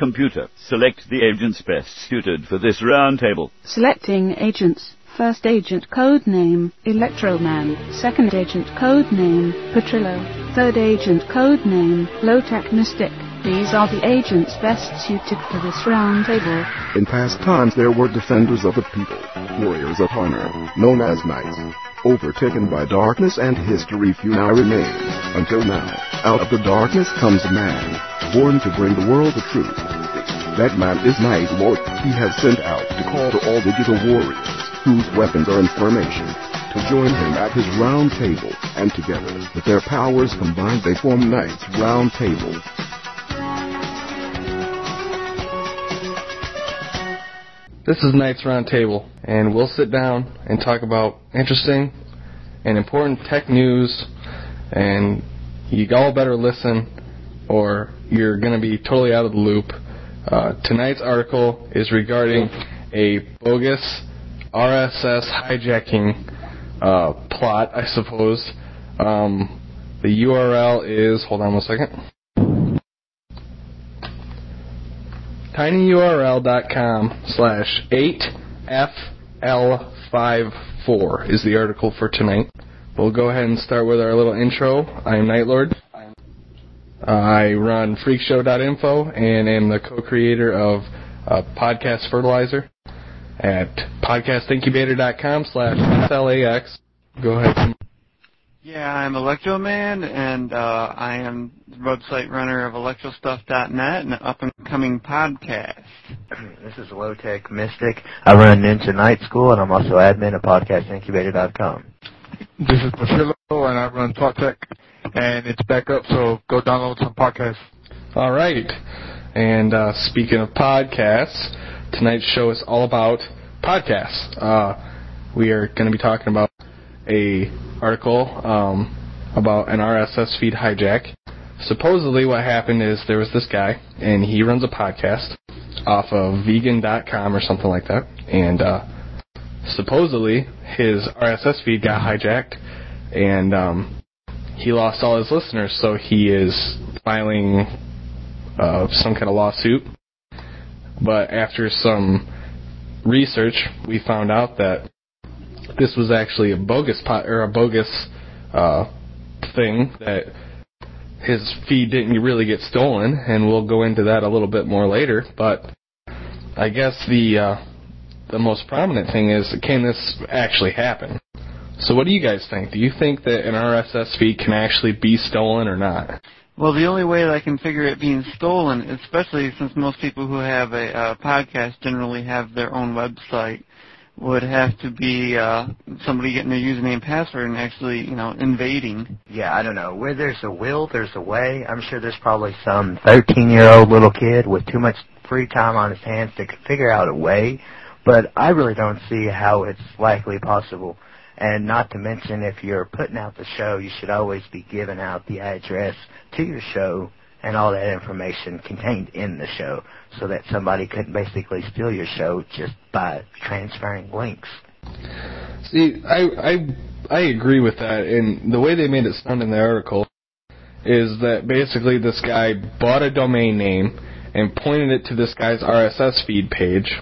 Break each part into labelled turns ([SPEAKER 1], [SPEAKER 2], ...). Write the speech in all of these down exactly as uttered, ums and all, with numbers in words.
[SPEAKER 1] Computer, select the agents best suited for this round table.
[SPEAKER 2] Selecting agents. First agent code name, Electroman. Second agent code name, Petrillo. Third agent code name, Low-Tech Mystic. These are the agents best suited for this round table.
[SPEAKER 3] In past times there were defenders of the people, warriors of honor, known as knights. Overtaken by darkness and history, few now remain. Until now, out of the darkness comes a man, born to bring the world the truth. That man is Night Lord. He has sent out to call to all digital warriors, whose weapons are information, to join him at his round table, and together, with their powers combined, they form Knight's Round Table.
[SPEAKER 4] This is Knight's Round Table, and we'll sit down and talk about interesting and important tech news, and you all better listen or you're going to be totally out of the loop. Uh, tonight's article is regarding a bogus R S S hijacking uh, plot, I suppose. Um, the U R L is, hold on one second, tinyurl.com slash 8FL54 is the article for tonight. We'll go ahead and start with our little intro. I am Nightlord. Uh, I run freakshow dot info and am the co-creator of uh, Podcast Fertilizer at podcastincubator.com slash SLAX. Go ahead.
[SPEAKER 5] Yeah, I'm Electroman, and uh, I am the website runner of electrostuff dot net and an up-and-coming podcast.
[SPEAKER 6] This is Low-Tech Mystic. I run Ninja Night School, and I'm also admin at podcast incubator dot com.
[SPEAKER 7] This is Marcelo, and I run TalkTech, and it's back up, so go download some podcasts.
[SPEAKER 4] All right. And uh, speaking of podcasts, tonight's show is all about podcasts. Uh, we are going to be talking about a article um, about an R S S feed hijack. Supposedly what happened is there was this guy, and he runs a podcast off of vegan dot com or something like that, and uh, supposedly his R S S feed got hijacked, and um, he lost all his listeners, so he is filing uh, some kind of lawsuit. But after some research, we found out that this was actually a bogus pot, or a bogus uh, thing, that his feed didn't really get stolen, and we'll go into that a little bit more later. But I guess the uh, the most prominent thing is, can this actually happen? So what do you guys think? Do you think that an R S S feed can actually be stolen or not?
[SPEAKER 5] Well, the only way that I can figure it being stolen, especially since most people who have a uh, podcast generally have their own website, would have to be uh, somebody getting their username and password and actually, you know, invading.
[SPEAKER 6] Yeah, I don't know. Where there's a will, there's a way. I'm sure there's probably some thirteen-year-old little kid with too much free time on his hands to figure out a way, but I really don't see how it's likely possible. And not to mention, if you're putting out the show, you should always be giving out the address to your show and all that information contained in the show, so that somebody couldn't basically steal your show just by transferring links.
[SPEAKER 4] See, I I I agree with that, and the way they made it sound in the article is that basically this guy bought a domain name and pointed it to this guy's R S S feed page,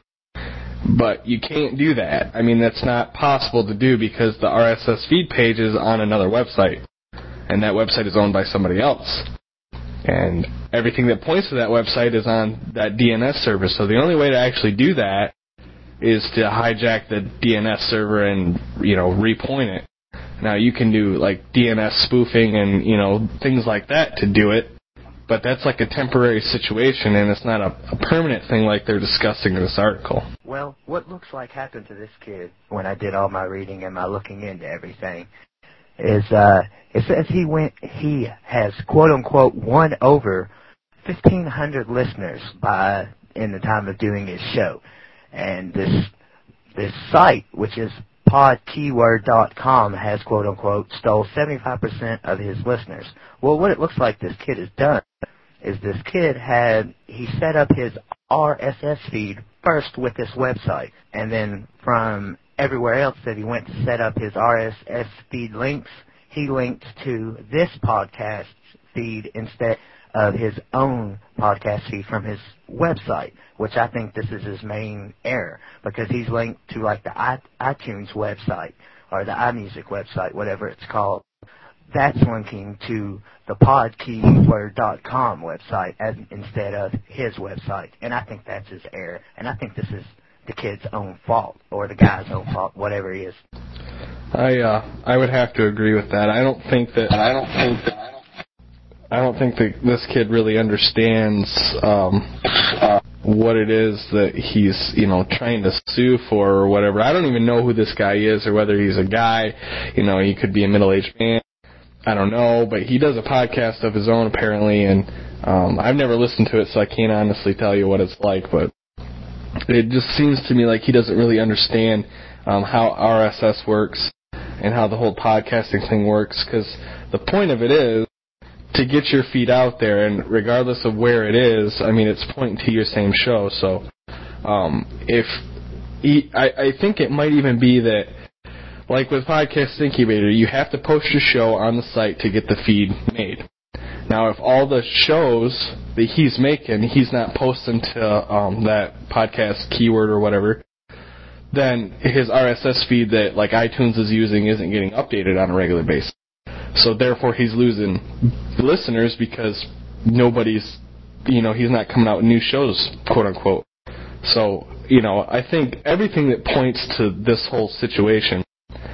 [SPEAKER 4] but you can't do that. I mean, that's not possible to do because the R S S feed page is on another website, and that website is owned by somebody else. And everything that points to that website is on that D N S server. So the only way to actually do that is to hijack the D N S server and, you know, repoint it. Now, you can do, like, D N S spoofing and, you know, things like that to do it, but that's like a temporary situation, and it's not a, a permanent thing like they're discussing in this article.
[SPEAKER 6] Well, what looks like happened to this kid when I did all my reading and my looking into everything is uh, it says he went, he has, quote-unquote, won over fifteen hundred listeners by in the time of doing his show. And this this site, which is pod keyword dot com, has, quote-unquote, stole seventy-five percent of his listeners. Well, what it looks like this kid has done is this kid had, he set up his R S S feed first with this website, and then from everywhere else that he went to set up his R S S feed links, he linked to this podcast feed instead of his own podcast feed from his website, which I think this is his main error, because he's linked to like the iTunes website or the iMusic website, whatever it's called. That's linking to the pod keyword dot com website as, instead of his website. And I think that's his error. And I think this is the kid's own fault, or the guy's own fault, whatever he is.
[SPEAKER 4] I uh, I would have to agree with that. I don't think that I don't think that I don't think that this kid really understands um, uh, what it is that he's, you know, trying to sue for or whatever. I don't even know who this guy is or whether he's a guy. You know, he could be a middle-aged man. I don't know, but he does a podcast of his own apparently, and um, I've never listened to it, so I can't honestly tell you what it's like. But it just seems to me like he doesn't really understand um, how R S S works and how the whole podcasting thing works, because the point of it is to get your feed out there, and regardless of where it is, I mean, it's pointing to your same show. So um, if he, I, I think it might even be that, like with Podcast Incubator, you have to post your show on the site to get the feed made. Now, if all the shows that he's making, he's not posting to um, that podcast keyword or whatever, then his R S S feed that like iTunes is using isn't getting updated on a regular basis. So therefore, he's losing listeners because nobody's, you know, he's not coming out with new shows, quote unquote. So, you know, I think everything that points to this whole situation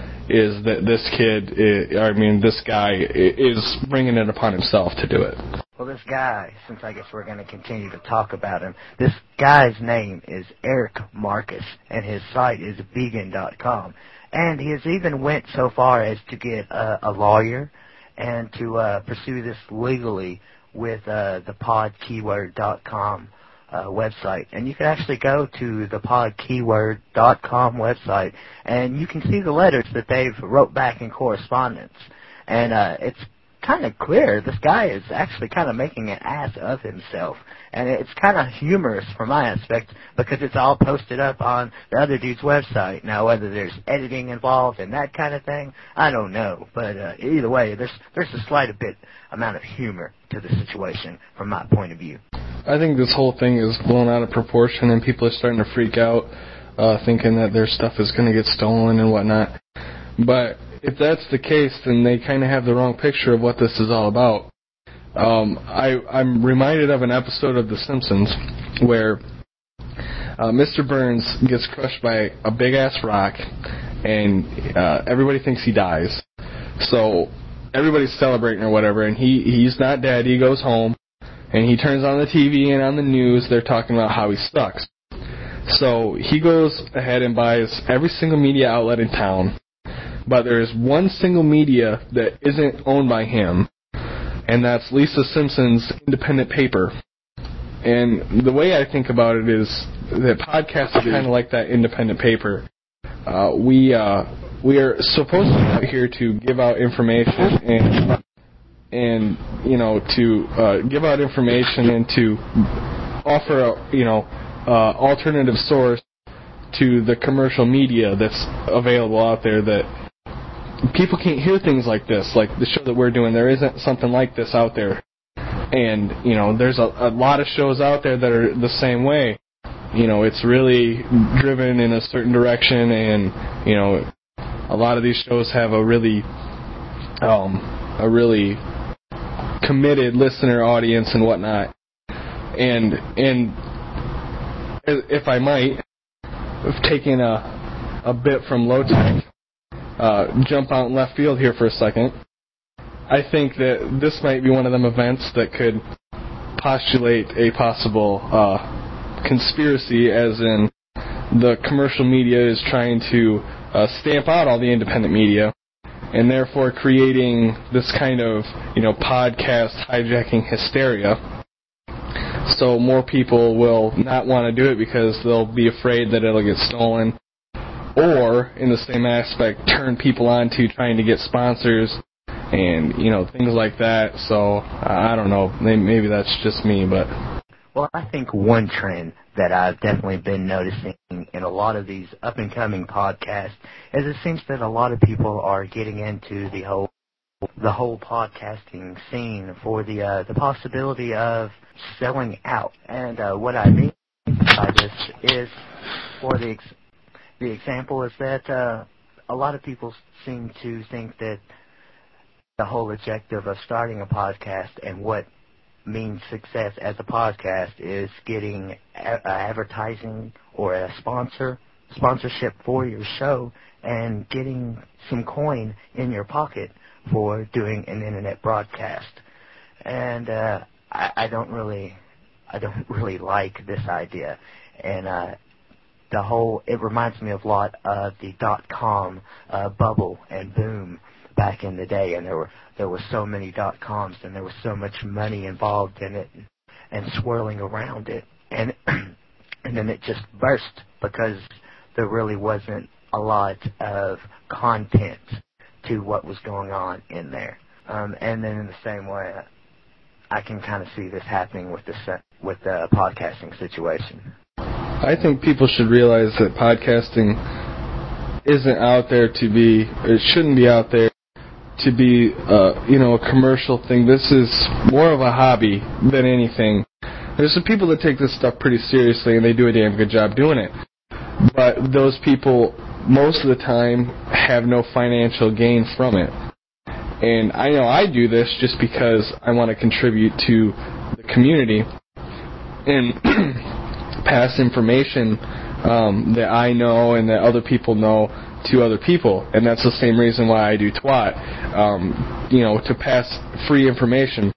[SPEAKER 4] is that this kid, is, I mean, this guy is bringing it upon himself to do it.
[SPEAKER 6] Well, this guy, since I guess we're going to continue to talk about him, this guy's name is Eric Marcus, and his site is vegan dot com. And he has even went so far as to get uh, a lawyer and to uh, pursue this legally with uh, the pod keyword dot com uh, website. And you can actually go to the pod keyword dot com website, and you can see the letters that they've wrote back in correspondence. And uh, it's kind of clear this guy is actually kind of making an ass of himself. And it's kind of humorous from my aspect because it's all posted up on the other dude's website. Now, whether there's editing involved and that kind of thing, I don't know. But uh, either way, there's there's a slight bit amount of humor to the situation from my point of view.
[SPEAKER 4] I think this whole thing is blown out of proportion, and people are starting to freak out, uh, thinking that their stuff is going to get stolen and whatnot. But if that's the case, then they kind of have the wrong picture of what this is all about. Um, I, I'm reminded of an episode of The Simpsons where uh, Mister Burns gets crushed by a big-ass rock, and uh, everybody thinks he dies. So everybody's celebrating or whatever, and he, he's not dead. He goes home, and he turns on the T V, and on the news they're talking about how he sucks. So he goes ahead and buys every single media outlet in town, but there's one single media that isn't owned by him, and that's Lisa Simpson's independent paper. And the way I think about it is that podcasts are kind of like that independent paper. Uh, we uh, we are supposed to be out here to give out information and and you know to uh, give out information and to offer a you know uh, alternative source to the commercial media that's available out there that. People can't hear things like this, like the show that we're doing. There isn't something like this out there. And, you know, there's a, a lot of shows out there that are the same way. You know, it's really driven in a certain direction, and, you know, a lot of these shows have a really, um, a really committed listener audience and whatnot. And, and if I might, taking a, a bit from Low Tech, Uh, jump out in left field here for a second. I think that this might be one of them events that could postulate a possible uh, conspiracy, as in the commercial media is trying to uh, stamp out all the independent media, and therefore creating this kind of, you know, podcast hijacking hysteria. So more people will not want to do it because they'll be afraid that it'll get stolen. Or, in the same aspect, turn people on to trying to get sponsors and, you know, things like that. So, I don't know. Maybe that's just me, but...
[SPEAKER 6] Well, I think one trend that I've definitely been noticing in a lot of these up-and-coming podcasts is it seems that a lot of people are getting into the whole the whole podcasting scene for the uh, the possibility of selling out. And uh, what I mean by this is, for the ex- the example is that uh, a lot of people seem to think that the whole objective of starting a podcast and what means success as a podcast is getting a- advertising or a sponsor sponsorship for your show and getting some coin in your pocket for doing an internet broadcast. And uh, I, I don't really, I don't really like this idea. And uh, the whole, it reminds me a lot of the dot-com uh, bubble and boom back in the day. And there were there were so many dot-coms, and there was so much money involved in it and swirling around it. And and then it just burst because there really wasn't a lot of content to what was going on in there. Um, and then in the same way, I can kind of see this happening with the with the podcasting situation.
[SPEAKER 4] I think people should realize that podcasting isn't out there to be, it shouldn't be out there to be, uh, you know, a commercial thing. This is more of a hobby than anything. There's some people that take this stuff pretty seriously, and they do a damn good job doing it. But those people, most of the time, have no financial gain from it. And I know I do this just because I want to contribute to the community and pass information um, that I know and that other people know to other people. And that's the same reason why I do twat, um, you know, to pass free information.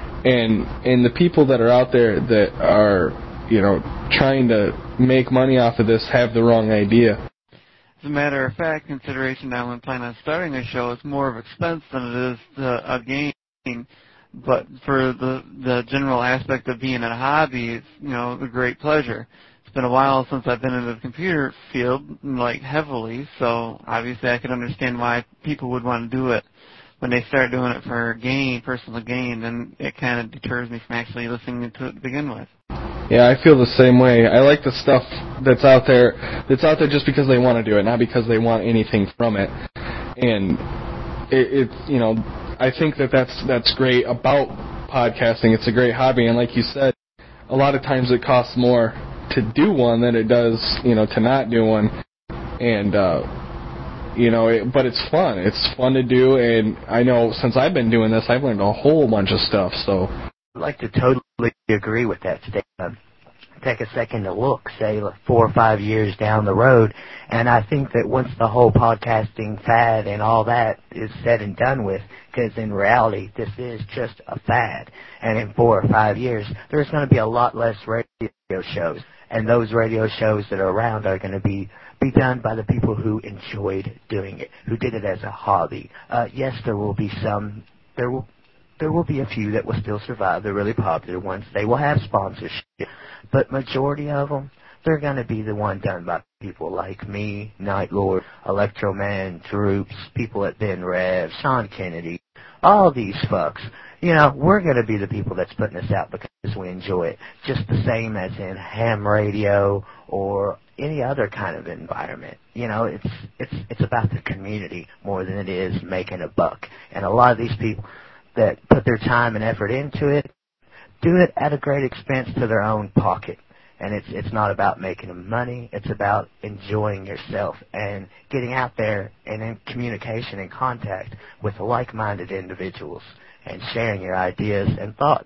[SPEAKER 4] And and the people that are out there that are, you know, trying to make money off of this have the wrong idea.
[SPEAKER 5] As a matter of fact, consideration now when planning on starting a show is more of expense than it is uh, a gain. But for the the general aspect of being a hobby, it's, you know, a great pleasure. It's been a while since I've been into the computer field, like heavily, so obviously I can understand why people would want to do it. When they start doing it for gain, personal gain, then it kind of deters me from actually listening to it to begin with.
[SPEAKER 4] Yeah, I feel the same way. I like the stuff that's out there, that's out there just because they want to do it, not because they want anything from it. And it, it's, you know, I think that that's that's great about podcasting. It's a great hobby, and like you said, a lot of times it costs more to do one than it does, you know, to not do one. And uh, you know, it, but it's fun. It's fun to do, and I know since I've been doing this, I've learned a whole bunch of stuff. So
[SPEAKER 6] I'd like to totally agree with that statement. Take a second to look, say, four or five years down the road, and I think that once the whole podcasting fad and all that is said and done with, because in reality, this is just a fad, and in four or five years, there's going to be a lot less radio shows, and those radio shows that are around are going to be be done by the people who enjoyed doing it, who did it as a hobby. Uh, yes, there will be some, there will there will be a few that will still survive, the really popular ones. They will have sponsorship, but majority of them, they're going to be the one done by people like me, Night Lord, Electro Man, Droops, people at Ben Rev, Sean Kennedy, all these fucks. You know, we're going to be the people that's putting this out because we enjoy it, just the same as in ham radio or any other kind of environment. You know, it's it's it's about the community more than it is making a buck. And a lot of these people that put their time and effort into it do it at a great expense to their own pocket. And it's it's not about making money. It's about enjoying yourself and getting out there and in communication and contact with like-minded individuals and sharing your ideas and thoughts.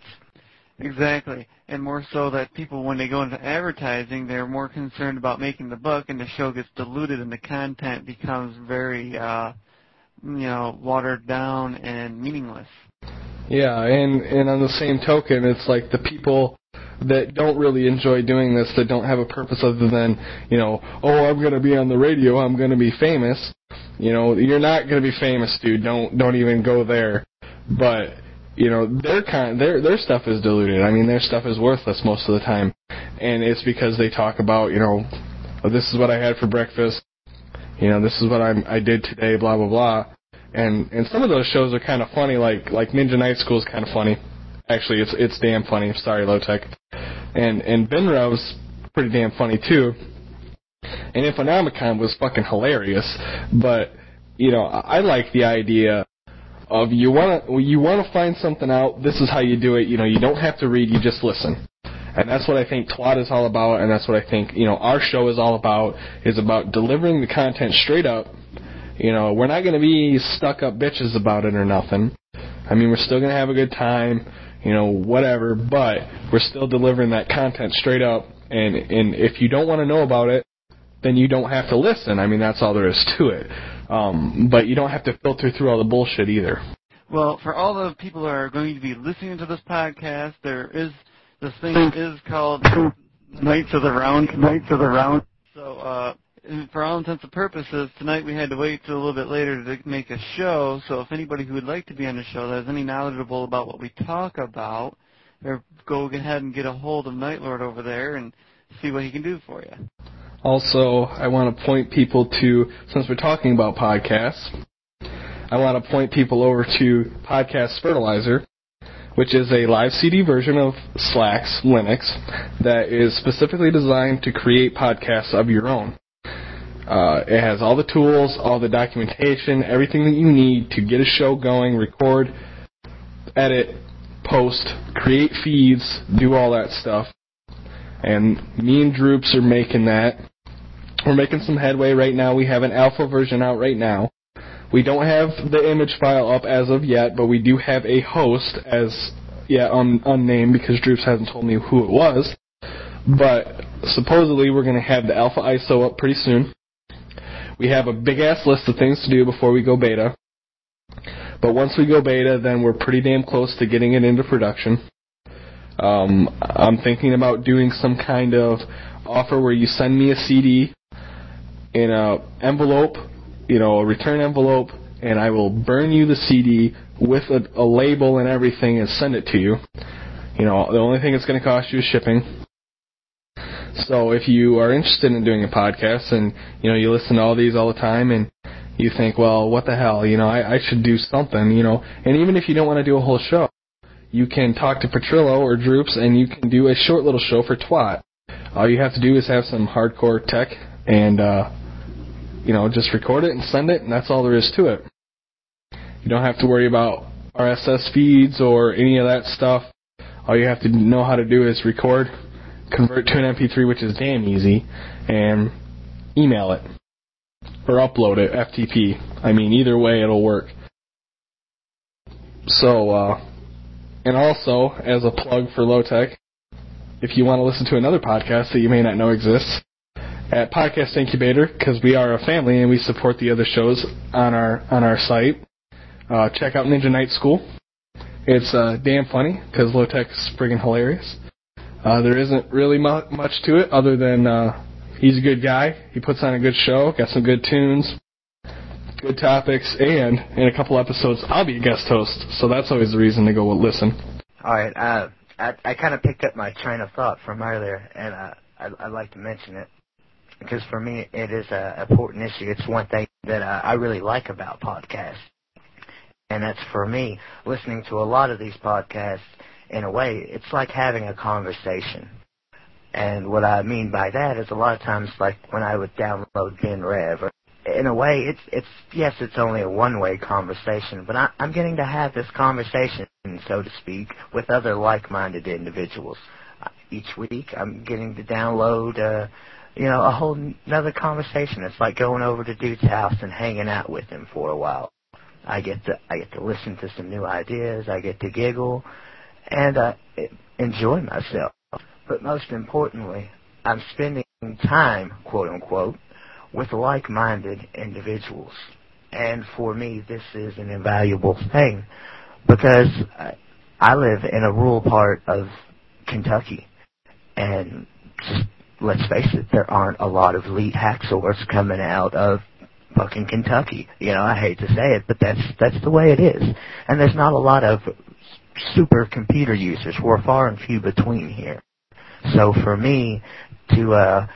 [SPEAKER 5] Exactly. And more so that people, when they go into advertising, they're more concerned about making the buck, and the show gets diluted and the content becomes very, uh, you know, watered down and meaningless.
[SPEAKER 4] Yeah, and, and on the same token, it's like the people that don't really enjoy doing this, that don't have a purpose other than, you know, oh, I'm going to be on the radio, I'm going to be famous. You know, you're not going to be famous, dude. Don't don't even go there. But, you know, their kind, their their stuff is diluted. I mean, their stuff is worthless most of the time, and it's because they talk about, you know, oh, this is what I had for breakfast. You know, this is what I'm, I did today. Blah blah blah. And and some of those shows are kind of funny. Like like Ninja Night School is kind of funny. Actually, it's it's damn funny. Sorry, Low Tech. And and Ben Rev's pretty damn funny too. And Infonomicon was fucking hilarious. But you know, I, I like the idea of you want to you want to find something out, this is how you do it. You know, you don't have to read, you just listen. And that's what I think Twat is all about, and that's what I think, you know, our show is all about, is about delivering the content straight up. You know, we're not going to be stuck-up bitches about it or nothing. I mean, we're still going to have a good time, you know, whatever, but we're still delivering that content straight up, and, and if you don't want to know about it, then you don't have to listen. I mean, that's all there is to it. Um, but you don't have to filter through all the bullshit either.
[SPEAKER 5] Well, for all the people who are going to be listening to this podcast, there is... This thing is called Knights of the Round. Knights of the Round. So, uh, for all intents and purposes, tonight we had to wait till a little bit later to make a show. So, if anybody who would like to be on the show that is any knowledgeable about what we talk about, or go ahead and get a hold of Nightlord over there and see what he can do for you.
[SPEAKER 4] Also, I want to point people to, since we're talking about podcasts, I want to point people over to Podcast Fertilizer, which is a live C D version of Slacks Linux that is specifically designed to create podcasts of your own. Uh, it has all the tools, all the documentation, everything that you need to get a show going, record, edit, post, create feeds, do all that stuff. And me and Droops are making that. We're making some headway right now. We have an alpha version out right now. We don't have the image file up as of yet, but we do have a host as yet un- unnamed because Droops hasn't told me who it was. But supposedly we're going to have the alpha I S O up pretty soon. We have a big-ass list of things to do before we go beta. But once we go beta, then we're pretty damn close to getting it into production. Um, I'm thinking about doing some kind of offer where you send me a C D in an envelope, you know, a return envelope, and I will burn you the C D with a, a label and everything and send it to you. You know, the only thing it's going to cost you is shipping. So if you are interested in doing a podcast and, you know, you listen to all these all the time and you think, well, what the hell, you know, I, I should do something, you know, and even if you don't want to do a whole show, you can talk to Petrillo or Droops and you can do a short little show for Twat. All you have to do is have some hardcore tech and, uh, you know, just record it and send it, and that's all there is to it. You don't have to worry about R S S feeds or any of that stuff. All you have to know how to do is record, convert to an M P three, which is damn easy, and email it. Or upload it, F T P. I mean, either way, it'll work. So, uh, and also, as a plug for Low-Tech, if you want to listen to another podcast that you may not know exists, at Podcast Incubator, because we are a family and we support the other shows on our on our site. Uh, check out Ninja Night School. It's uh, damn funny because Low-Tech is friggin' hilarious. Uh, there isn't really mu- much to it other than uh, he's a good guy. He puts on a good show, got some good tunes, good topics, and in a couple episodes I'll be a guest host. So that's always the reason to go listen.
[SPEAKER 6] All right, uh, I I kind of picked up my train of thought from earlier, and uh, I, I'd like to mention it. Because for me, it is an important issue. It's one thing that uh, I really like about podcasts. And that's for me, listening to a lot of these podcasts, in a way, it's like having a conversation. And what I mean by that is a lot of times, like when I would download BenRev, or, in a way, it's, it's yes, it's only a one-way conversation, but I, I'm getting to have this conversation, so to speak, with other like-minded individuals. Uh, each week, I'm getting to download... Uh, You know, a whole another conversation. It's like going over to dude's house and hanging out with him for a while. I get to I get to listen to some new ideas. I get to giggle, and uh, enjoy myself. But most importantly, I'm spending time, quote unquote, with like-minded individuals. And for me, this is an invaluable thing because I, I live in a rural part of Kentucky, and just let's face it, there aren't a lot of elite hacksaws coming out of fucking Kentucky. You know, I hate to say it, but that's that's the way it is. And there's not a lot of super computer users. We're far and few between here. So for me to uh,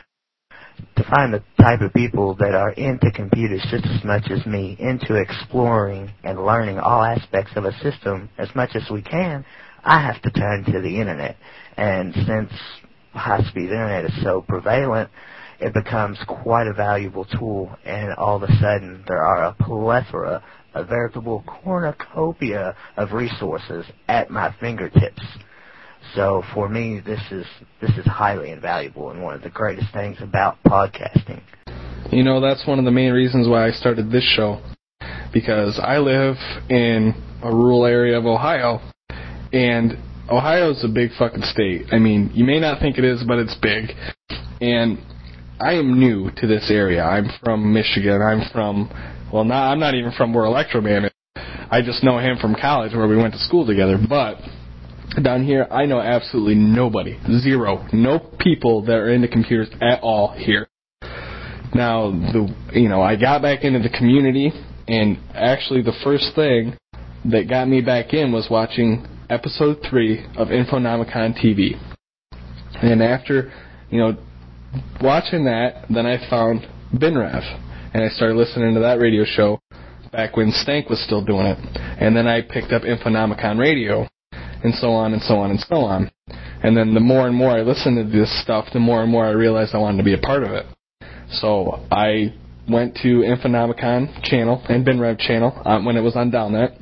[SPEAKER 6] to find the type of people that are into computers just as much as me, into exploring and learning all aspects of a system as much as we can, I have to turn to the internet. And since high-speed internet is so prevalent, it becomes quite a valuable tool, and all of a sudden there are a plethora a veritable cornucopia of resources at my fingertips. So for me, this is this is highly invaluable and one of the greatest things about podcasting.
[SPEAKER 4] You know, that's one of the main reasons why I started this show, because I live in a rural area of Ohio, and Ohio's a big fucking state. I mean, you may not think it is, but it's big. And I am new to this area. I'm from Michigan. I'm from, well, not, I'm not even from where Electroman is. I just know him from college where we went to school together. But down here, I know absolutely nobody. Zero. No people that are into computers at all here. Now, the you know, I got back into the community, and actually the first thing that got me back in was watching episode three of Infonomicon T V. And after, you know, watching that, then I found BinRev, and I started listening to that radio show back when Stank was still doing it. And then I picked up Infonomicon Radio, and so on and so on and so on. And then the more and more I listened to this stuff, the more and more I realized I wanted to be a part of it. So I went to Infonomicon channel and BinRev channel uh, when it was on Downnet,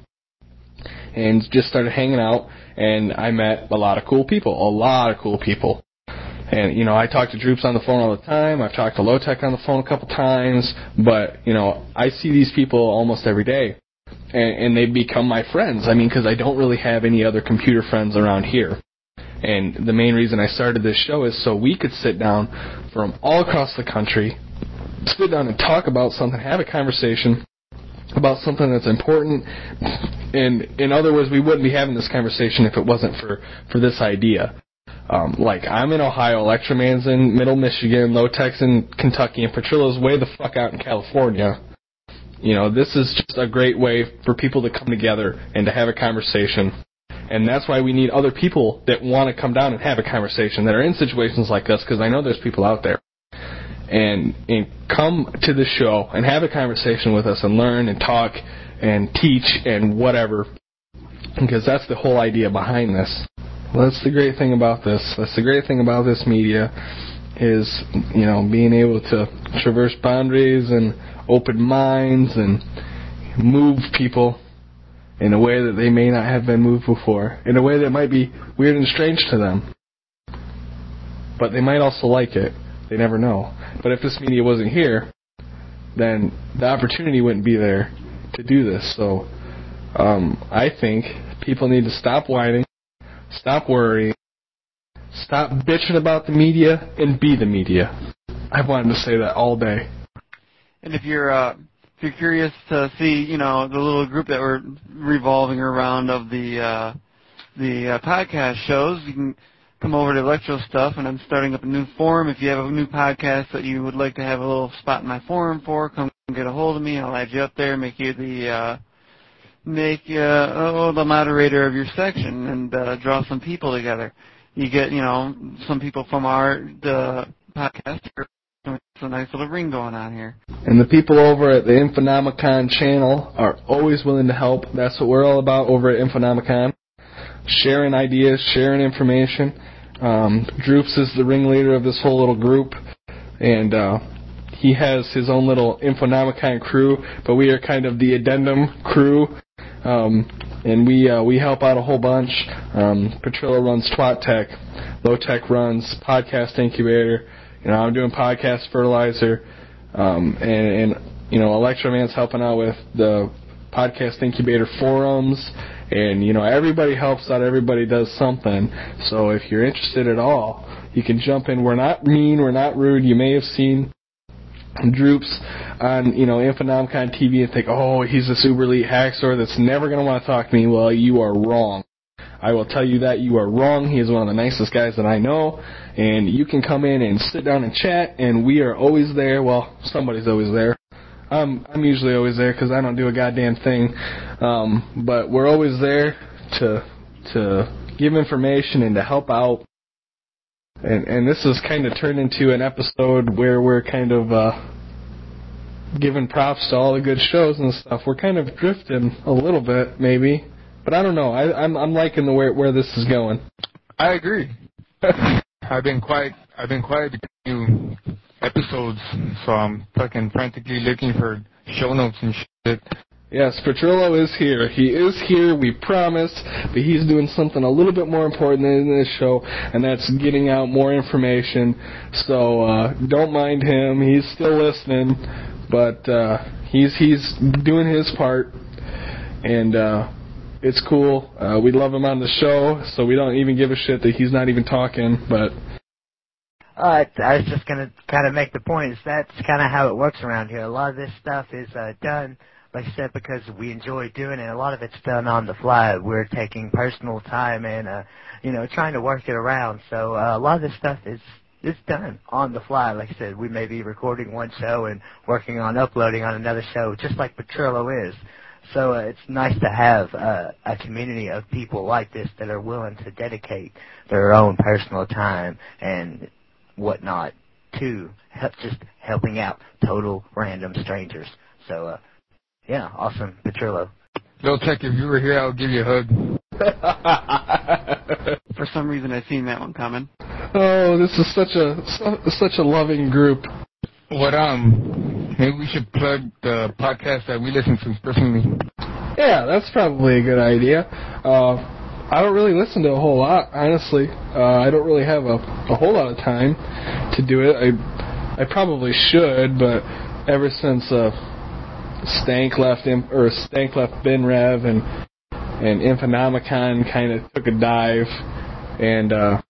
[SPEAKER 4] and just started hanging out, and I met a lot of cool people, a lot of cool people. And, you know, I talk to Droops on the phone all the time. I've talked to Low-Tech on the phone a couple times. But, you know, I see these people almost every day, and, and they become my friends. I mean, because I don't really have any other computer friends around here. And the main reason I started this show is so we could sit down from all across the country, sit down and talk about something, have a conversation about something that's important. And in other words, we wouldn't be having this conversation if it wasn't for, for this idea. Um, like, I'm in Ohio, Electroman's in Middle Michigan, Low-Tech's in Kentucky, and Petrillo's way the fuck out in California. You know, this is just a great way for people to come together and to have a conversation. And that's why we need other people that want to come down and have a conversation, that are in situations like this, because I know there's people out there. And, and come to the show and have a conversation with us and learn and talk and teach and whatever, because that's the whole idea behind this. Well, that's the great thing about this. That's the great thing about this media is, you know, being able to traverse boundaries and open minds and move people in a way that they may not have been moved before, in a way that might be weird and strange to them. But they might also like it. They never know. But if this media wasn't here, then the opportunity wouldn't be there to do this. So um, I think people need to stop whining, stop worrying, stop bitching about the media, and be the media. I've wanted to say that all day.
[SPEAKER 5] And if you're uh, if you're curious to see, you know, the little group that we're revolving around of the uh, the uh, podcast shows, you can come over to Electro Stuff, and I'm starting up a new forum. If you have a new podcast that you would like to have a little spot in my forum for, come get a hold of me. I'll add you up there, make you the uh, make you, uh, oh, the moderator of your section, and uh, draw some people together. You get, you know, some people from our the podcast. It's a nice little ring going on here.
[SPEAKER 4] And the people over at the Infonomicon channel are always willing to help. That's what we're all about over at Infonomicon. Sharing ideas, sharing information. Um, Droops is the ringleader of this whole little group, and uh, he has his own little Infonomicon crew, but we are kind of the addendum crew, um, and we uh, we help out a whole bunch. Um, Petrillo runs Twat Tech, Low-Tech runs Podcast Incubator. You know, I'm doing Podcast Fertilizer, um, and, and you know, Electroman's helping out with the Podcast Incubator forums. And, you know, everybody helps out. Everybody does something. So if you're interested at all, you can jump in. We're not mean. We're not rude. You may have seen Droops on, you know, Infonomicon T V and think, oh, he's a super elite hacksaw that's never going to want to talk to me. Well, you are wrong. I will tell you that you are wrong. He is one of the nicest guys that I know. And you can come in and sit down and chat, and we are always there. Well, somebody's always there. Um, I'm usually always there because I don't do a goddamn thing. Um, but we're always there to to give information and to help out. And, and this has kind of turned into an episode where we're kind of uh, giving props to all the good shows and stuff. We're kind of drifting a little bit, maybe. But I don't know. I, I'm I'm liking the where where this is going.
[SPEAKER 7] I agree. I've been quite I've been quite new episodes, so I'm fucking frantically looking for show notes and shit.
[SPEAKER 4] Yes, Petrillo is here. He is here, we promise, but he's doing something a little bit more important in this show, and that's getting out more information. So uh, don't mind him. He's still listening, but uh, he's he's doing his part, and uh, it's cool. Uh, we love him on the show, so we don't even give a shit that he's not even talking, but...
[SPEAKER 6] Uh, I was just going to kind of make the point, is that's kind of how it works around here. A lot of this stuff is uh, done, like I said, because we enjoy doing it. A lot of it's done on the fly. We're taking personal time and, uh, you know, trying to work it around. So uh, a lot of this stuff is is done on the fly. Like I said, we may be recording one show and working on uploading on another show, just like Petrillo is. So uh, it's nice to have uh, a community of people like this that are willing to dedicate their own personal time and whatnot to help, just helping out total random strangers. So, uh, yeah, awesome, Petrillo.
[SPEAKER 7] Lil Tech, if you were here, I would give you a hug.
[SPEAKER 5] For some reason, I've seen that one coming.
[SPEAKER 4] Oh, this is such a su- such a loving group.
[SPEAKER 7] What um, maybe we should plug the podcast that we listen to personally.
[SPEAKER 4] Yeah, that's probably a good idea. Uh, I don't really listen to a whole lot, honestly. Uh, I don't really have a, a whole lot of time to do it. I I probably should, but ever since uh, Stank left him or Stank left Ben Rev and and Infonomicon kind of took a dive, and uh,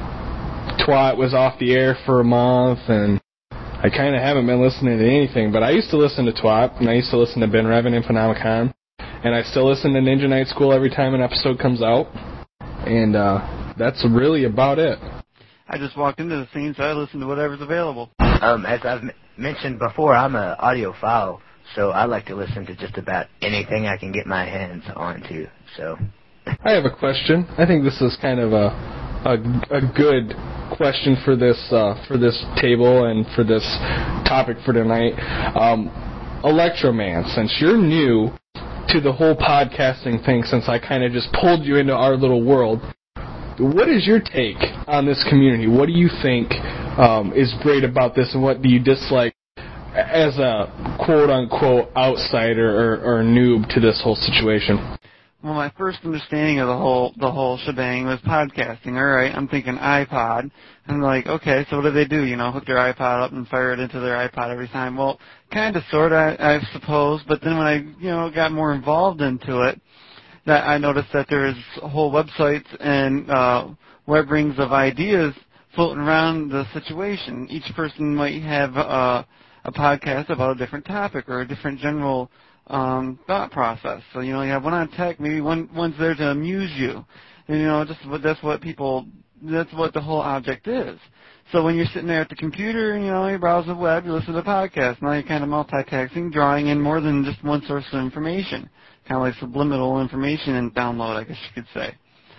[SPEAKER 4] Twat was off the air for a month, and I kind of haven't been listening to anything. But I used to listen to Twat, and I used to listen to Ben Rev and Infonomicon. And I still listen to Ninja Night School every time an episode comes out. And uh, that's really about it.
[SPEAKER 5] I just walked into the scene, so I listen to whatever's available.
[SPEAKER 6] Um, as I've m- mentioned before, I'm an audiophile, so I like to listen to just about anything I can get my hands onto. So,
[SPEAKER 4] I have a question. I think this is kind of a a, a good question for this uh, for this table and for this topic for tonight. Um, Electroman, since you're new to the whole podcasting thing, since I kind of just pulled you into our little world, what is your take on this community? What do you think um, is great about this, and what do you dislike as a quote-unquote outsider or, or noob to this whole situation?
[SPEAKER 5] Well, my first understanding of the whole the whole shebang was podcasting. All right, I'm thinking iPod. I'm like, okay, so what do they do? You know, hook their iPod up and fire it into their iPod every time. Well, kind of, sort of, I, I suppose. But then when I, you know, got more involved into it, that I noticed that there's whole websites and uh, web rings of ideas floating around the situation. Each person might have uh, a podcast about a different topic or a different general um, thought process. So, you know, you have one on tech, maybe one one's there to amuse you. And, you know, just that's what people, that's what the whole object is. So when you're sitting there at the computer, you know, you browse the web, you listen to the podcast. Now you're kind of multitasking, drawing in more than just one source of information. Kind of like subliminal information and download, I guess you could say.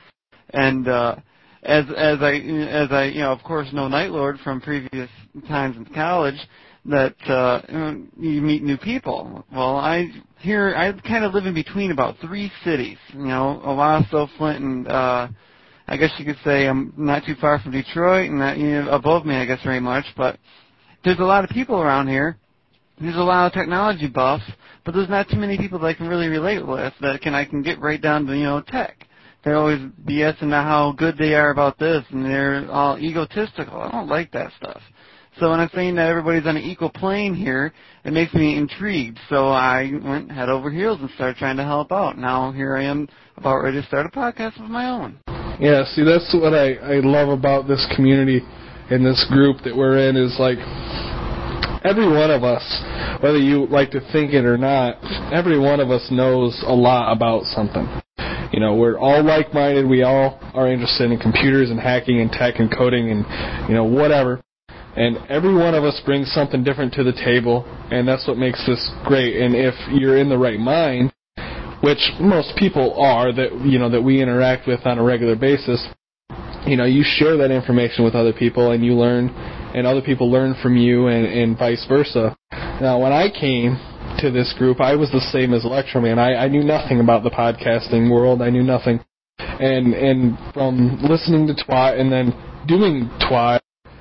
[SPEAKER 5] And uh, as as I as I you know, of course, know Night Lord from previous times in college, that uh, you meet new people. Well, I here I kind of live in between about three cities. You know, Owasso, Flint, and uh, I guess you could say I'm not too far from Detroit, and not you know, above me, I guess, very much. But there's a lot of people around here. There's a lot of technology buffs, but there's not too many people that I can really relate with that can I can get right down to, you know, tech. They're always BSing about how good they are about this, and they're all egotistical. I don't like that stuff. So when I'm saying that everybody's on an equal plane here, it makes me intrigued. So I went head over heels and started trying to help out. Now here I am about ready to start a podcast of my own.
[SPEAKER 4] Yeah, see, that's what I, I love about this community and this group that we're in is, like, every one of us, whether you like to think it or not, every one of us knows a lot about something. You know, we're all like-minded. We all are interested in computers and hacking and tech and coding and, you know, whatever. And every one of us brings something different to the table, and that's what makes this great. And if you're in the right mind, which most people are that, you know, that we interact with on a regular basis, you know, you share that information with other people and you learn, and other people learn from you, and, and vice versa. Now, when I came to this group, I was the same as Electroman. I, I knew nothing about the podcasting world. I knew nothing. And and from listening to Twat and then doing Twat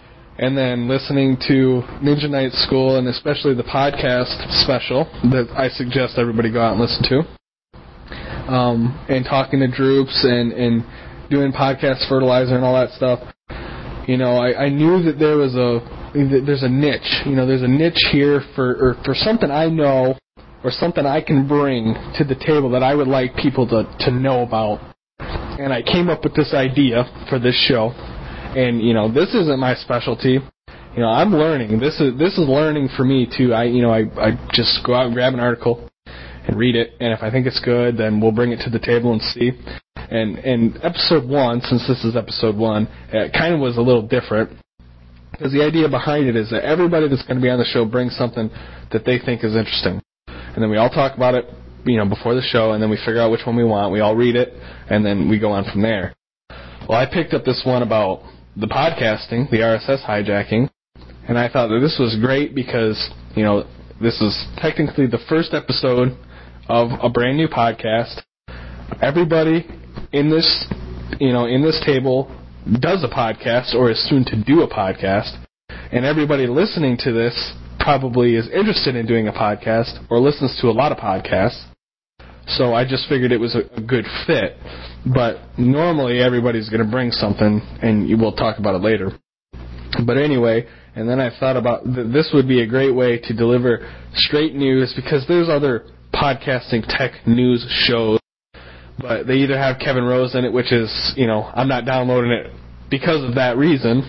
[SPEAKER 4] and then listening to Ninja Night School, and especially the podcast special that I suggest everybody go out and listen to, um, and talking to Droops and, and doing podcast fertilizer and all that stuff. You know, I, I knew that there was a that there's a niche. You know, there's a niche here for or for something I know or something I can bring to the table that I would like people to, to know about. And I came up with this idea for this show. And, you know, this isn't my specialty. You know, I'm learning. This is this is learning for me, too. I, you know, I, I just go out and grab an article and read it. And if I think it's good, then we'll bring it to the table and see. And, and episode one, since this is episode one, it kind of was a little different. Because the idea behind it is that everybody that's going to be on the show brings something that they think is interesting. And then we all talk about it, you know, before the show, and then we figure out which one we want. We all read it, and then we go on from there. Well, I picked up this one about the podcasting, the R S S hijacking, and I thought that this was great because, you know, this is technically the first episode of a brand new podcast. Everybody in this, you know, in this table does a podcast or is soon to do a podcast, and everybody listening to this probably is interested in doing a podcast or listens to a lot of podcasts. So I just figured it was a, a good fit. But normally everybody's going to bring something, and we'll talk about it later. But anyway, and then I thought about th- this would be a great way to deliver straight news, because there's other podcasting tech news shows, but they either have Kevin Rose in it, which is, you know, I'm not downloading it because of that reason,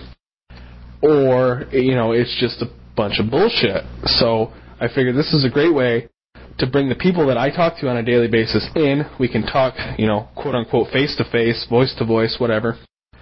[SPEAKER 4] or, you know, it's just a bunch of bullshit. So I figured this is a great way to bring the people that I talk to on a daily basis in. We can talk, you know, quote unquote, face to face, voice to voice, whatever,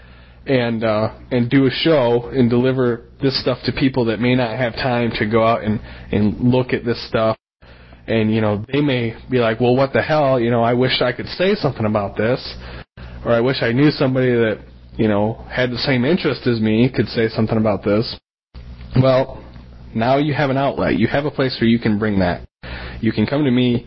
[SPEAKER 4] and uh, and do a show and deliver this stuff to people that may not have time to go out and, and look at this stuff. And, you know, they may be like, well, what the hell, you know, I wish I could say something about this, or I wish I knew somebody that, you know, had the same interest as me, could say something about this. Well, now you have an outlet. You have a place where you can bring that. You can come to me,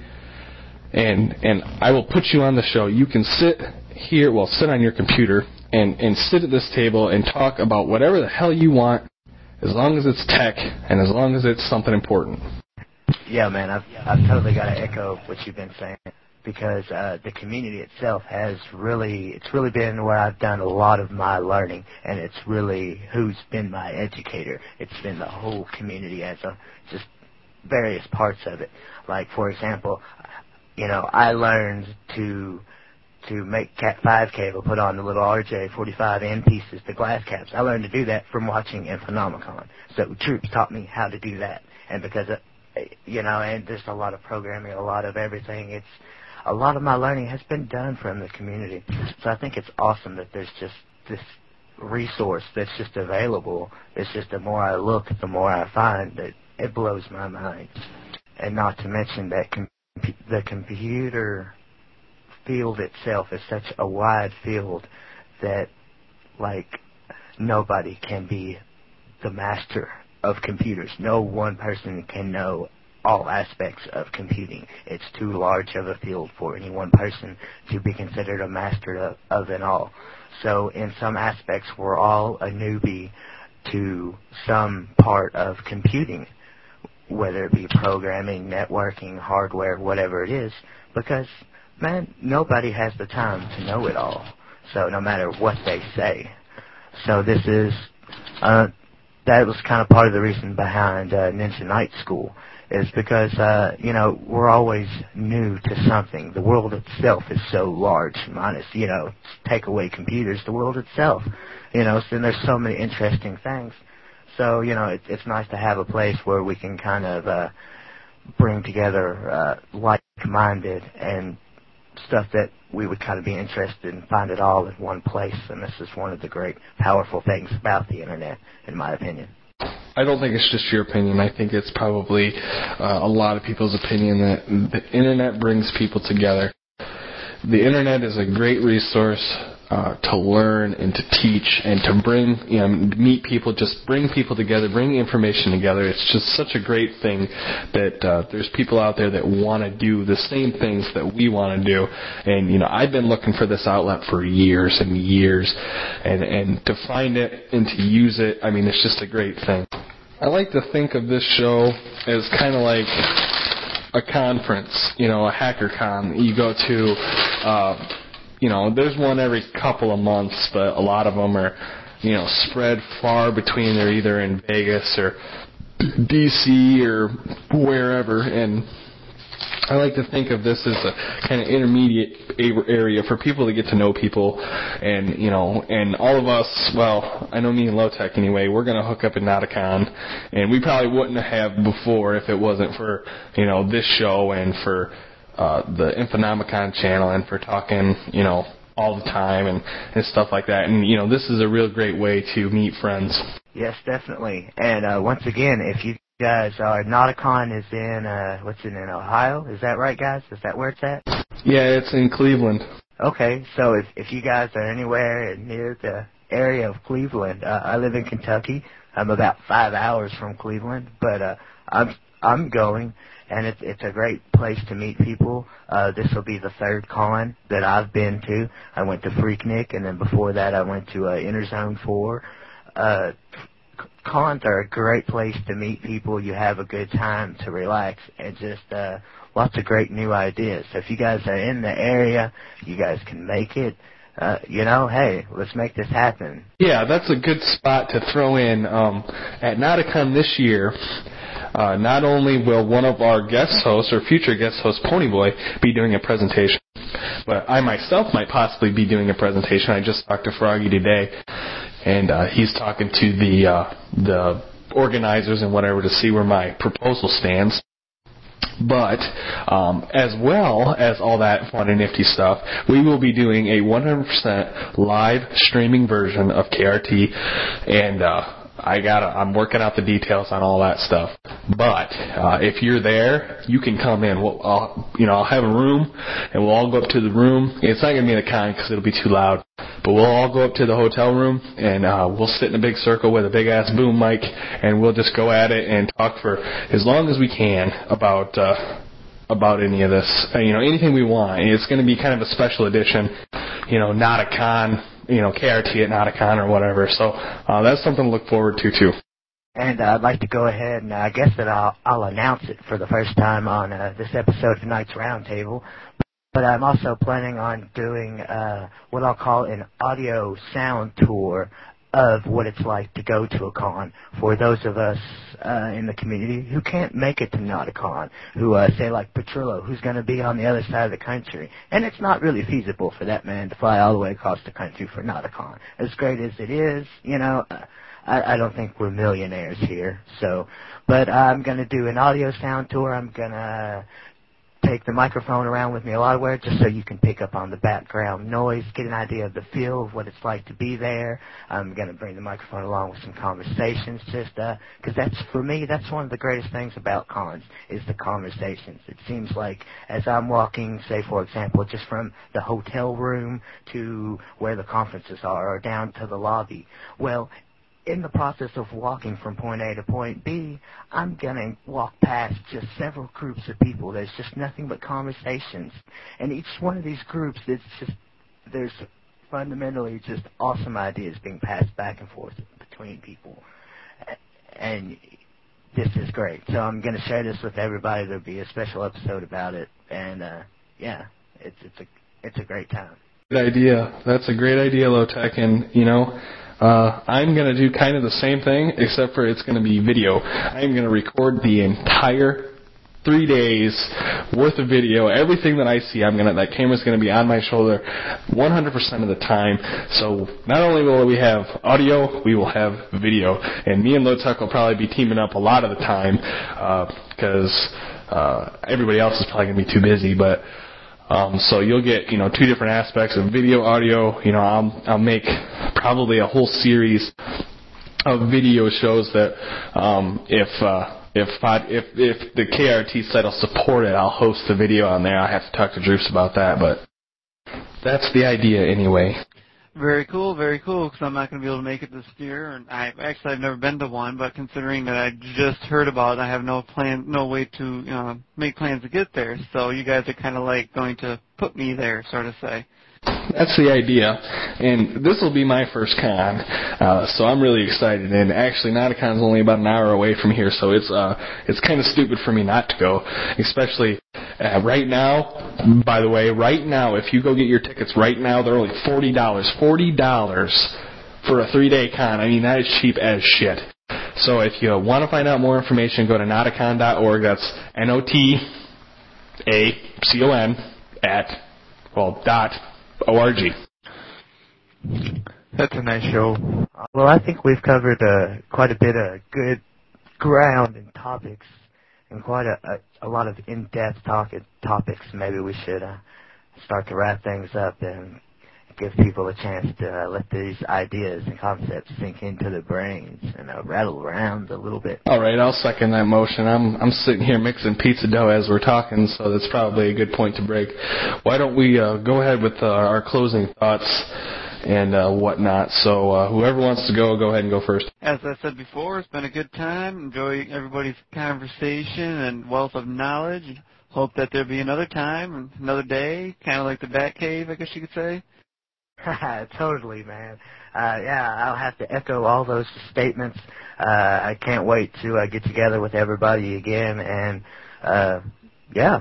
[SPEAKER 4] and and I will put you on the show. You can sit here, well, sit on your computer, and, and sit at this table and talk about whatever the hell you want, as long as it's tech and as long as it's something important.
[SPEAKER 6] Yeah, man, I've, I've totally got to echo what you've been saying, because uh, the community itself has really, it's really been where I've done a lot of my learning, and it's really who's been my educator. It's been the whole community as a, just various parts of it. Like, for example, you know, I learned to to make Cat five cable, put on the little R J forty-five end pieces, the glass caps. I learned to do that from watching Infonomicon. So Troops taught me how to do that. And because, of, you know, and there's a lot of programming, a lot of everything. It's a lot of my learning has been done from the community. So I think it's awesome that there's just this resource that's just available. It's just the more I look, the more I find that it blows my mind. And not to mention that com- the computer field itself is such a wide field that, like, nobody can be the master of computers. No one person can know all aspects of computing. It's too large of a field for any one person to be considered a master of, of it all. So in some aspects, we're all a newbie to some part of computing, whether it be programming, networking, hardware, whatever it is, because, man, nobody has the time to know it all. So no matter what they say. So this is, uh, that was kind of part of the reason behind uh, Ninja Night School, is because, uh, you know, we're always new to something. The world itself is so large, minus, you know, take away computers, the world itself, you know, so there's so many interesting things. So, you know, it, it's nice to have a place where we can kind of uh, bring together uh, like-minded and stuff that we would kind of be interested in, find it all in one place. And this is one of the great, powerful things about the Internet, in my opinion.
[SPEAKER 4] I don't think it's just your opinion. I think it's probably uh, a lot of people's opinion that the Internet brings people together. The Internet is a great resource uh, to learn and to teach and to bring, you know, meet people, just bring people together, bring information together. It's just such a great thing that uh, there's people out there that want to do the same things that we want to do. And, you know, I've been looking for this outlet for years and years, and, and to find it and to use it, I mean, it's just a great thing. I like to think of this show as kind of like a conference, you know, a hacker con that you go to. Uh, you know, there's one every couple of months, but a lot of them are, you know, spread far between. They're either in Vegas or D C or wherever, and I like to think of this as a kind of intermediate area for people to get to know people, and, you know, and all of us, well, I know me and Low-Tech anyway, we're going to hook up at Nauticon, and we probably wouldn't have before if it wasn't for, you know, this show and for uh, the Infonomicon channel and for talking, you know, all the time and, and stuff like that. And, you know, this is a real great way to meet friends.
[SPEAKER 6] Yes, definitely. And uh, once again, if you guys are, Nauticon is in, uh, what's it, in Ohio? Is that right, guys? Is that where it's at?
[SPEAKER 4] Yeah, it's in Cleveland.
[SPEAKER 6] Okay, so if if you guys are anywhere near the area of Cleveland, uh, I live in Kentucky. I'm about five hours from Cleveland, but uh, I'm I'm going, and it's it's a great place to meet people. Uh, this will be the third con that I've been to. I went to Freaknik, and then before that, I went to uh, Interzone four. Uh, Cons are a great place to meet people. You have a good time to relax, and just uh, lots of great new ideas. So if you guys are in the area, you guys can make it. Uh, you know, hey, let's make this happen.
[SPEAKER 4] Yeah, that's a good spot to throw in. Um, at Nauticon this year, uh, not only will one of our guest hosts or future guest hosts, Ponyboy, be doing a presentation, but I myself might possibly be doing a presentation. I just talked to Froggy today. And uh, he's talking to the uh, the organizers and whatever to see where my proposal stands. But um, as well as all that fun and nifty stuff, we will be doing a one hundred percent live streaming version of K R T, and uh, I got I'm working out the details on all that stuff. But uh, if you're there, you can come in. We'll, I'll, you know, I'll have a room, and we'll all go up to the room. It's not going to be in the con because it'll be too loud. But we'll all go up to the hotel room, and uh, we'll sit in a big circle with a big-ass boom mic, and we'll just go at it and talk for as long as we can about uh, about any of this. Uh, you know, anything we want. It's going to be kind of a special edition, you know, not a con, you know, K R T at Nauticon or whatever. So uh, that's something to look forward to, too.
[SPEAKER 6] And uh, I'd like to go ahead and uh, I guess that I'll, I'll announce it for the first time on uh, this episode of tonight's Roundtable. But I'm also planning on doing uh, what I'll call an audio sound tour of what it's like to go to a con for those of us uh, in the community who can't make it to Nauticon, who uh, say like Petrillo, who's going to be on the other side of the country. And it's not really feasible for that man to fly all the way across the country for Nauticon. As great as it is, you know, uh, I, I don't think we're millionaires here. So, but I'm going to do an audio sound tour. I'm going to take the microphone around with me a lot of where just so you can pick up on the background noise, get an idea of the feel of what it's like to be there. I'm going to bring the microphone along with some conversations just uh, because that's, for me, that's one of the greatest things about cons is the conversations. It seems like as I'm walking, say, for example, just from the hotel room to where the conferences are or down to the lobby, well, in the process of walking from point A to point B, I'm going to walk past just several groups of people. There's just nothing but conversations. And each one of these groups, it's just, there's fundamentally just awesome ideas being passed back and forth between people. And this is great. So I'm going to share this with everybody. There'll be a special episode about it. And, uh, yeah, it's, it's a, it's a great time.
[SPEAKER 4] Good idea. That's a great idea, Low-Tech. And, you know, Uh, I'm going to do kind of the same thing, except for it's going to be video. I'm going to record the entire three days worth of video. Everything that I see, I'm going to, that camera's going to be on my shoulder one hundred percent of the time. So not only will we have audio, we will have video. And me and Low-Tech will probably be teaming up a lot of the time, because uh, uh, everybody else is probably going to be too busy, but Um, so you'll get, you know, two different aspects of video, audio. You know, I'll, I'll make probably a whole series of video shows that, um, if, uh, if, if, if the K R T site will support it, I'll host the video on there. I have to talk to Droops about that, but that's the idea anyway.
[SPEAKER 5] Very cool, very cool, because I'm not going to be able to make it this year. And I actually I've never been to one, but considering that I just heard about it, I have no plan, no way to you know, make plans to get there. So you guys are kind of like going to put me there, sort of say.
[SPEAKER 4] That's the idea, and this will be my first con, uh, so I'm really excited. And actually, Nauticon is only about an hour away from here, so it's uh, it's kind of stupid for me not to go, especially uh, right now. By the way, right now, if you go get your tickets right now, they're only forty dollars. forty dollars for a three-day con. I mean, that is cheap as shit. So if you want to find out more information, go to nauticon dot org. That's N O T A C O N at, well, dot O R G.
[SPEAKER 7] That's a nice show.
[SPEAKER 6] Well, I think we've covered uh, quite a bit of good ground and topics, and quite a, a, a lot of in-depth talk, topics. Maybe we should uh, start to wrap things up and give people a chance to uh, let these ideas and concepts sink into their brains and uh, rattle around a little bit.
[SPEAKER 4] All right, I'll second that motion. I'm I'm sitting here mixing pizza dough as we're talking, so that's probably a good point to break. Why don't we uh, go ahead with uh, our closing thoughts and uh, whatnot. So uh, whoever wants to go, go ahead and go first.
[SPEAKER 5] As I said before, it's been a good time. Enjoy everybody's conversation and wealth of knowledge. Hope that there'll be another time and another day, kind of like the Batcave, I guess you could say.
[SPEAKER 6] Totally, man. Uh, yeah, I'll have to echo all those statements. Uh, I can't wait to uh, get together with everybody again, and uh, yeah.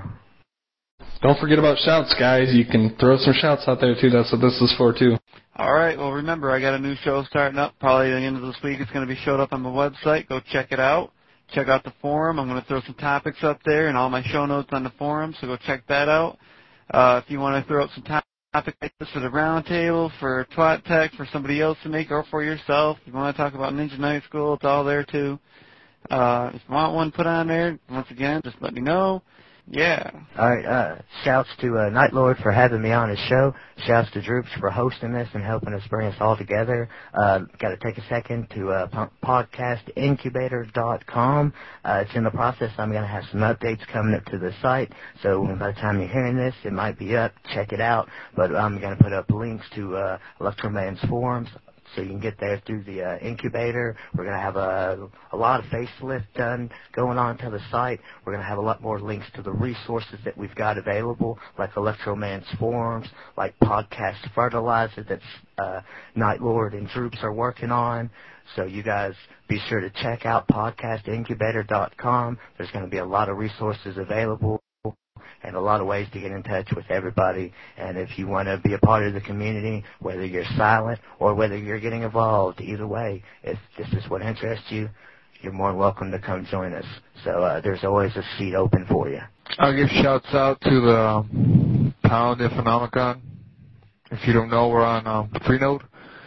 [SPEAKER 4] Don't forget about shouts, guys. You can throw some shouts out there, too. That's what this is for, too.
[SPEAKER 5] All right. Well, remember, I got a new show starting up. Probably at the end of this week, it's going to be showed up on my website. Go check it out. Check out the forum. I'm going to throw some topics up there and all my show notes on the forum, so go check that out. Uh, if you want to throw up some topics, topic like this for the roundtable, for Twat Tech, for somebody else to make, or for yourself. If you want to talk about Ninja Night School, it's all there too. Uh, if you want one put on there, once again, just let me know. Yeah.
[SPEAKER 6] All right. Uh, shouts to uh, Night Lord for having me on his show. Shouts to Droops for hosting this and helping us bring us all together. Uh, got to take a second to uh, podcast incubator dot com. Uh, it's in the process. I'm going to have some updates coming up to the site. So by the time you're hearing this, it might be up. Check it out. But I'm going to put up links to uh, Electroman's forums, so you can get there through the uh, incubator. We're going to have a, a lot of facelift done going on to the site. We're going to have a lot more links to the resources that we've got available, like Electroman's forums, like Podcast Fertilizer that uh, Night Lord and Droops are working on. So you guys be sure to check out podcast incubator dot com. There's going to be a lot of resources available and a lot of ways to get in touch with everybody. And if you want to be a part of the community, whether you're silent or whether you're getting involved, either way, if this is what interests you, you're more than welcome to come join us. So uh, there's always a seat open for you.
[SPEAKER 7] I'll give shouts out to the um, Pound and Phenomenon. If you don't know, we're on um, Freenode.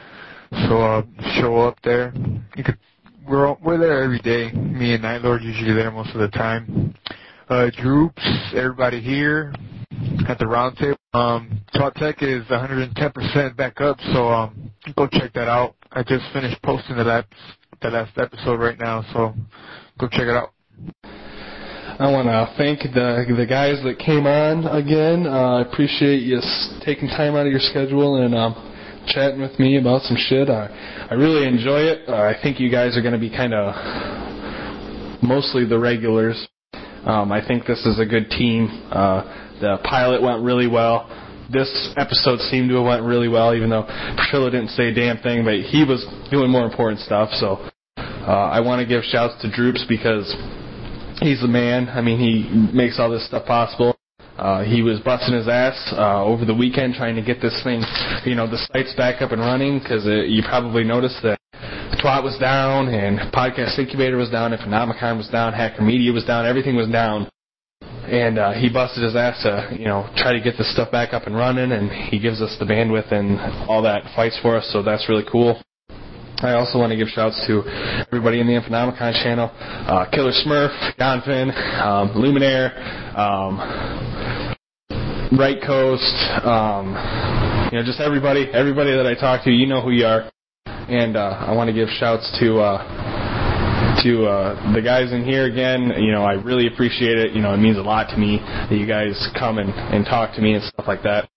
[SPEAKER 7] So uh, show up there. You could, we're we're there every day. Me and Night Lord usually there most of the time. Uh, Droops, everybody here at the roundtable. Um, Twat Tech is one hundred ten percent back up, so um, go check that out. I just finished posting the last, the last episode right now, so go check it out.
[SPEAKER 4] I want to thank the the guys that came on again. Uh, I appreciate you taking time out of your schedule and um, chatting with me about some shit. I, I really enjoy it. Uh, I think you guys are going to be kind of mostly the regulars. Um, I think this is a good team. Uh, the pilot went really well. This episode seemed to have went really well, even though Priscilla didn't say a damn thing, but he was doing more important stuff. So uh, I want to give shouts to Droops because he's the man. I mean, he makes all this stuff possible. Uh, he was busting his ass uh, over the weekend trying to get this thing, you know, the site's back up and running, because you probably noticed that Twat was down, and Podcast Incubator was down, and Phenomenon was down, Hacker Media was down, everything was down. And uh, he busted his ass to, you know, try to get this stuff back up and running, and he gives us the bandwidth and all that fights for us, so that's really cool. I also want to give shouts to everybody in the Infonomicon channel, uh, Killer Smurf, Donphin, um, Luminaire, um, Right Coast, um, you know, just everybody, everybody that I talk to, you know who you are. And uh, I want to give shouts to uh, to uh, the guys in here again. You know, I really appreciate it. You know, it means a lot to me that you guys come and, and talk to me and stuff like that. I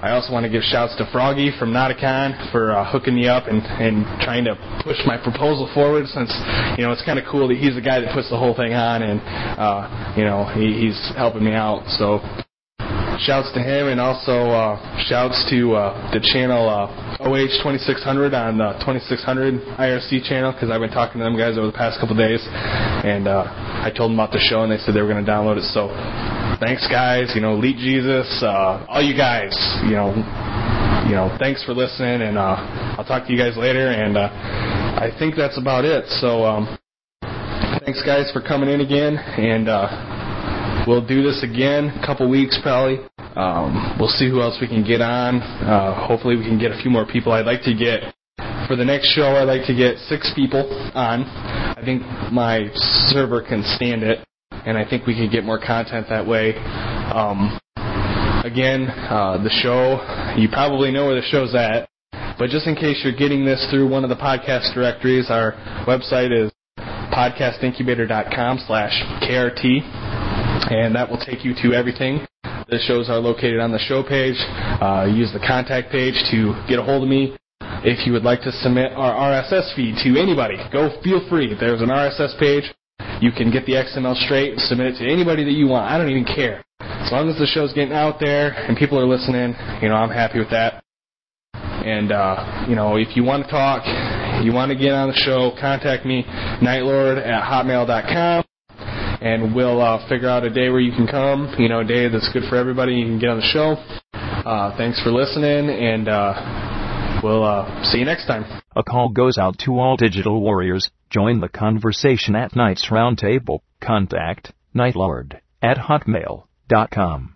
[SPEAKER 4] I also want to give shouts to Froggy from Nauticon for uh, hooking me up and, and trying to push my proposal forward, since, you know, it's kind of cool that he's the guy that puts the whole thing on, and, uh, you know, he, he's helping me out. So shouts to him, and also uh, shouts to uh, the channel uh, O H twenty-six hundred on the twenty-six hundred I R C channel, because I've been talking to them guys over the past couple of days, and uh, I told them about the show, and they said they were going to download it. So thanks, guys. You know, Elite Jesus, uh, all you guys. You know, you know, thanks for listening, and uh, I'll talk to you guys later. And uh, I think that's about it. So um, thanks, guys, for coming in again, and uh, we'll do this again a couple weeks probably. Um, we'll see who else we can get on. Uh, hopefully we can get a few more people. I'd like to get, for the next show, I'd like to get six people on. I think my server can stand it, and I think we can get more content that way. Um, again, uh, the show, you probably know where the show's at, but just in case you're getting this through one of the podcast directories, our website is podcastincubator.com slash KRT, and that will take you to everything. The shows are located on the show page. Uh, use the contact page to get a hold of me. If you would like to submit our R S S feed to anybody, go feel free. There's an R S S page. You can get the X M L straight and submit it to anybody that you want. I don't even care. As long as the show's getting out there and people are listening, you know, I'm happy with that. And, uh, you know, if you want to talk, you want to get on the show, contact me, nightlord at hotmail dot com. And we'll uh, figure out a day where you can come, you know, a day that's good for everybody. You can get on the show. Uh, thanks for listening, and uh, we'll uh, see you next time.
[SPEAKER 8] A call goes out to all digital warriors. Join the conversation at Knight's Roundtable. Contact nightlord at hotmail dot com.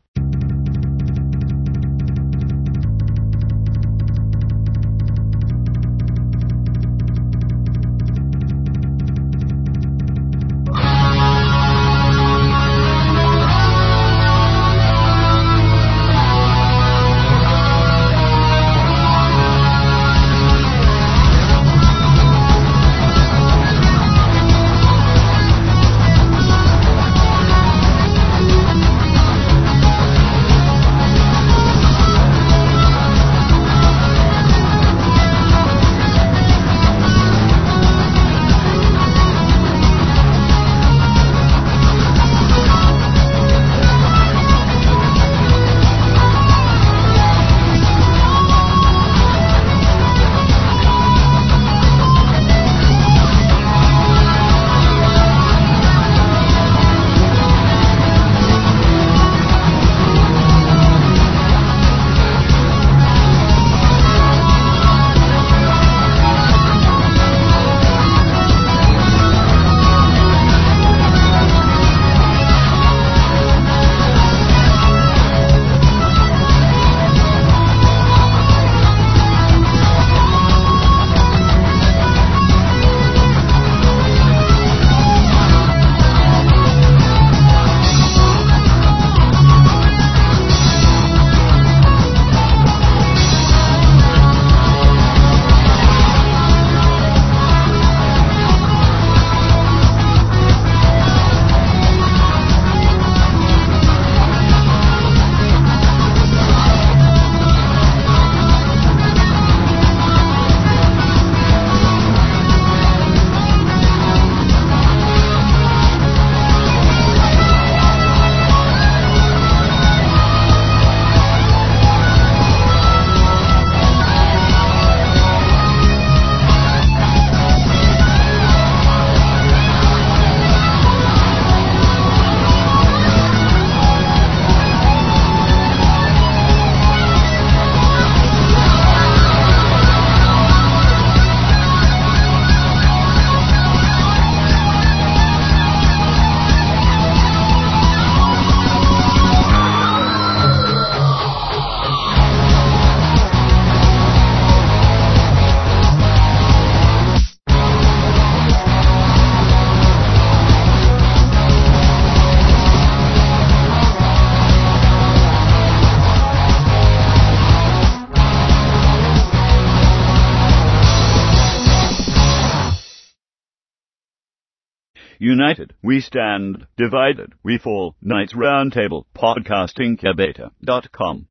[SPEAKER 1] United we stand, divided we fall. Knights Roundtable, podcastincubator dot com.